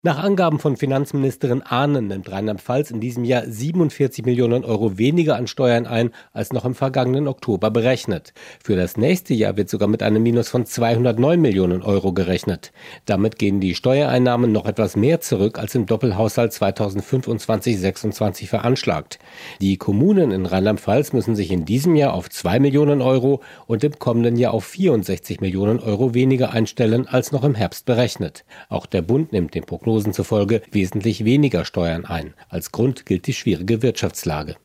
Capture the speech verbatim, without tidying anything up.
Nach Angaben von Finanzministerin Ahnen nimmt Rheinland-Pfalz in diesem Jahr siebenundvierzig Millionen Euro weniger an Steuern ein, als noch im vergangenen Oktober berechnet. Für das nächste Jahr wird sogar mit einem Minus von zweihundertneun Millionen Euro gerechnet. Damit gehen die Steuereinnahmen noch etwas mehr zurück, als im Doppelhaushalt zweitausendfünfundzwanzig sechsundzwanzig veranschlagt. Die Kommunen in Rheinland-Pfalz müssen sich in diesem Jahr auf zwei Millionen Euro und im kommenden Jahr auf vierundsechzig Millionen Euro weniger einstellen, als noch im Herbst berechnet. Auch der Bund nimmt den Prognosen zufolge wesentlich weniger Steuern ein. Als Grund gilt die schwierige Wirtschaftslage.